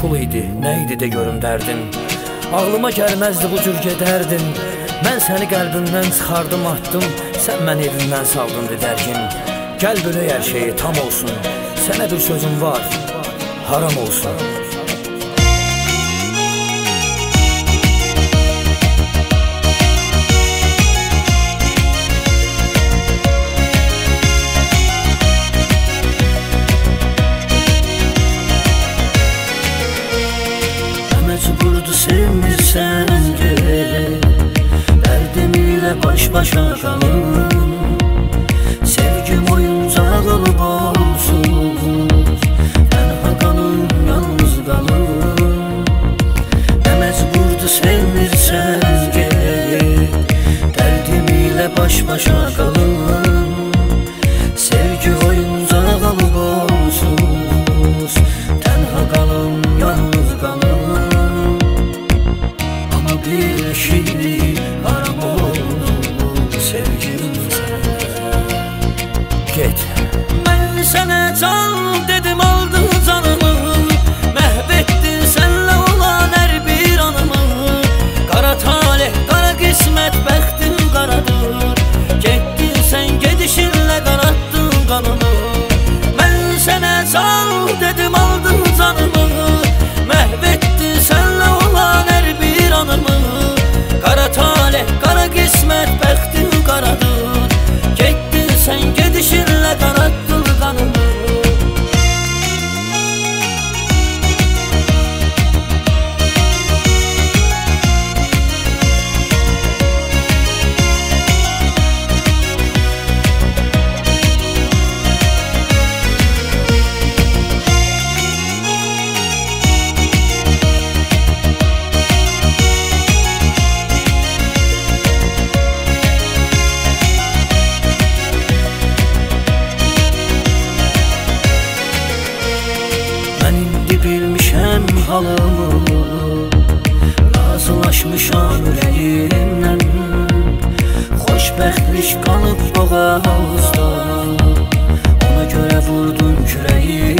Pul idi, nə idi de görüm dərdin. Ağlıma gəlməzdi bu cür gedərdin. Mən səni qəlbimdən çıxardım, atdım. Sən məni evimdən saldın didərgin. Gəl bölək hər şeyi tam olsun. Sənə bir sözüm var, haram olsun. Mecburdu sevmirsən gerek, dərdim ilə baş başa qalım. Sevgim oyuncaq olub olsun, tənha qalım, yalnız qalım. Mecburdu sevmirsən gerek, dərdim ilə baş başa qalım. Sevgi oyuncaq olub olsun, tənha qalım, yalnız qalım. Bir şey haram oldu sevgim sənə. Get. Mən sənə can dedim, aldın canımı. Məhv etdin sənlə olan hər bir anımı. Qara talih, qara qismət, bəxtin qaradır. Getdin sən gedişinlə qanattın qanımı. Mən sənə can dedim, aldın canımı. Məhv etdin sənlə olan hər bir anımı. Qara talih, qara qismət, bəxtin qaradır. Getdin sən gedişinlə qanattın qanımı. Bilmişəm halımı, razılaşmışam ürəyimlə. Xoşbəxtlik qalıb boğazda, ona görə vurdun kürəyimlə.